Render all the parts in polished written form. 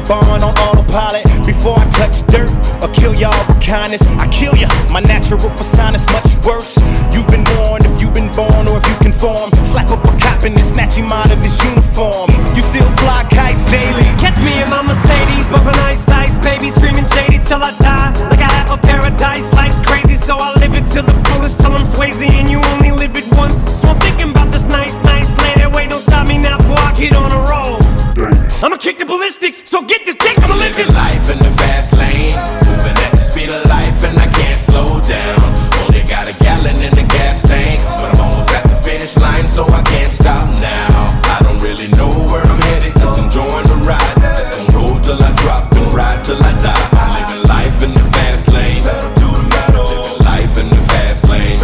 born on autopilot. Before I touch dirt or kill y'all with kindness, I kill ya. My natural persona is much worse. You've been warned if you've been born or if you conform. Slap up a cop and then snatch him out of his uniform. You still fly kites daily. Catch me in my Mercedes, bumping ice, baby, screaming shady till I die. Like I have a paradise, life's crazy, so I live it till the fullest, till I'm Swayze, and you only live it once. So I'm thinking about this nice lady. Wait, don't stop me now before I get on a roll. I'ma kick the ballistics, so get this dick, I'ma live this life in the fast lane, moving at the speed of life, and I can't slow down. Only got a gallon in the gas tank, but I'm almost at the finish line, so I can't stop now. I don't really know where I'm headed, just enjoying the ride. Just gon' roll till I drop and ride till I die. I'm living life in the fast lane, living life in the fast lane.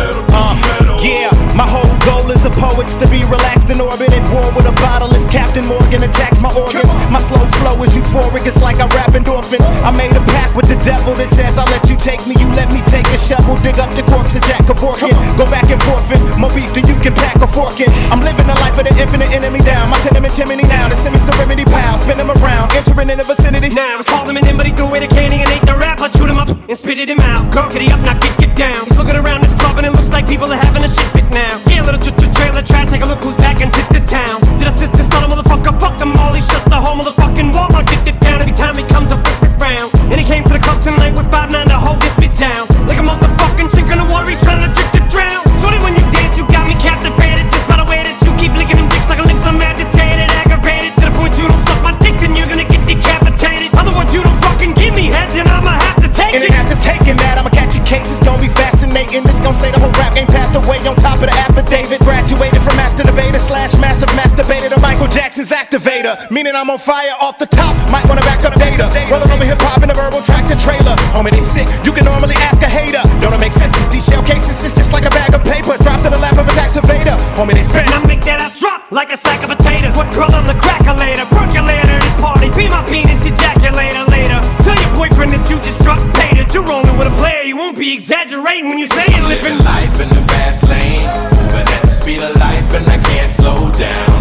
Yeah, my whole goal as a poet's to be relaxed in orbit at war with a bottle as Captain Morgan attacks my organs. My slow flow is euphoric, it's like I rap endorphins. I made a pact with the devil that says I'll let you take me, you let me take a shovel, dig up the corpse of Jack Kevorkian. Go back and forfeit, more beef than you can pack a fork in. I'm living the life of the infinite enemy down. My tenement chimney now, the semi-serenity pal. Spin him around, entering in the vicinity. Now it's called him an but he threw away the candy and ate the rap. I chewed him up and spitted him out. Gurkity up, now get down. He's looking around this club and it looks like people are having a shit fit now. Yeah, little trailer trash, take a look who's back into the town. Did I sister start a motherfucker? Fuck them all, he's just the whole motherfucking Walmart. Get it down every time he comes up round. And he came to the club tonight with 5'9" to hold this bitch down. Like a motherfucking sink in the water, he's trying to trick to drown. Shorty, when you dance, you got me captivated. Just by the way that you keep licking them dicks like a lips, I'm agitated, aggravated. To the point you don't suck my dick, then you're gonna get decapitated. Other words, you don't fucking give me head, then I'ma have to take it. And after taking that, I'ma catch your case, it's gonna be fascinating. This gon' say the whole rap game passed away on top of the affidavit. Graduated from master debater / massive masturbator to Michael Jackson's activator. Meaning I'm on fire off the top, might wanna back up the data. Rolling over hip-hop in a verbal tractor trailer. Homie, they sick, you can normally ask a hater. Don't it make sense? These shell cases, it's just like a bag of paper dropped in the lap of a tax evader. Homie, they spit. And I make that ass drop like a sack of potatoes. What girl, I'm the crackulator. Percolator, this party, be my penis ejaculator later. Tell your boyfriend that you just struck paid. You're rolling with a player, you won't be exaggerating when you say it. Living life in the fast lane, moving at the speed of life, and I can't slow down.